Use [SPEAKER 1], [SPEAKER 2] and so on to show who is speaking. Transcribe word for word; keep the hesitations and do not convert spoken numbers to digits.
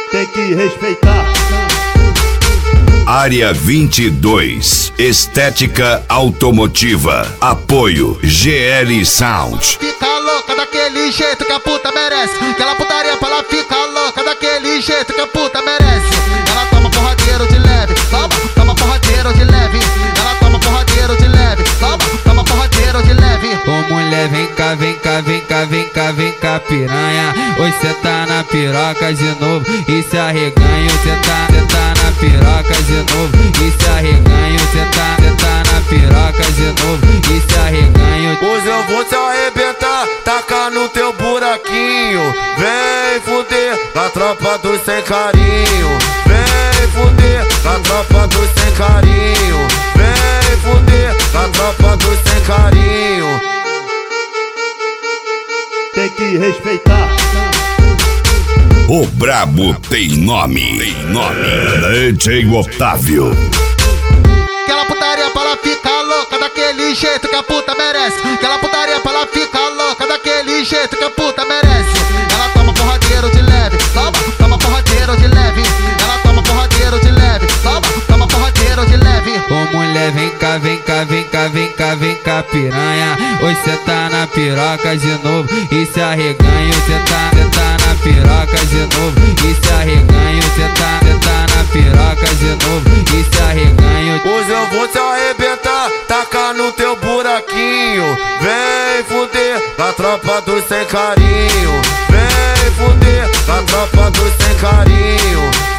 [SPEAKER 1] tem que respeitar.
[SPEAKER 2] Área vinte e dois, Estética Automotiva. Apoio G L Sound.
[SPEAKER 3] Fica louca daquele jeito que a puta merece. Aquela putaria pra ela ficar louca daquele jeito que a puta merece. Ela toma porradeiro de leve, toma, toma porradeiro de leve. Ela toma porradeiro de leve, toma, toma porradeiro de leve.
[SPEAKER 4] Ô mulher, vem cá, vem cá, vem cá, vem cá, vem cá, piranha. Hoje cê tá na piroca de novo e se arreganha. Cê tá, cê tá na piroca de novo e se arreganha. Cê tá, cê tá na piroca de novo e se arreganha.
[SPEAKER 5] Hoje eu vou te arrebentar, tacar no teu buraquinho. Vem fuder na tropa dos sem carinho. Vem fuder na tropa dos sem carinho. Vem fuder na tropa dos sem carinho.
[SPEAKER 1] Tem que respeitar.
[SPEAKER 2] O brabo tem nome, tem nome. D J Otávio.
[SPEAKER 3] Aquela putaria pra ela ficar louca daquele jeito que a puta merece. Aquela putaria pra ela ficar louca daquele jeito que a puta merece. Ela toma porradeiro de leve, toma, toma porradeiro de leve. Ela toma porradeiro de leve, toma, toma porradeiro de leve.
[SPEAKER 4] Ô mulher, vem cá, vem cá, vem cá, vem cá, vem cá, piranha. Hoje cê tá na piroca de novo e se arreganha. Cê tá, cê tá na piroca de novo e se arreganha. Cê tá, cê tá na piroca de novo e se arreganha.
[SPEAKER 5] Hoje eu vou te arrebentar, tacar no teu buraquinho. Vem fuder na tropa dos sem carinho. Vem fuder na tropa dos sem carinho.